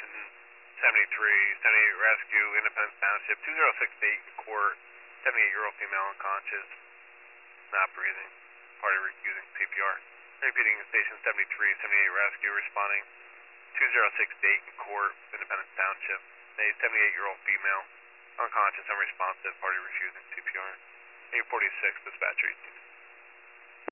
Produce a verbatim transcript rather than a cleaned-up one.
Station seventy-three, seventy-eight Rescue, Independence Township, two zero six Dayton Court, seventy-eight-year-old female unconscious, not breathing, party refusing C P R. Repeating Station seventy-three, seventy-eight Rescue, responding two zero six Dayton Court, Independence Township, a seventy-eight-year-old female, unconscious, unresponsive, party refusing C P R. eight forty-six, dispatcher eighteen.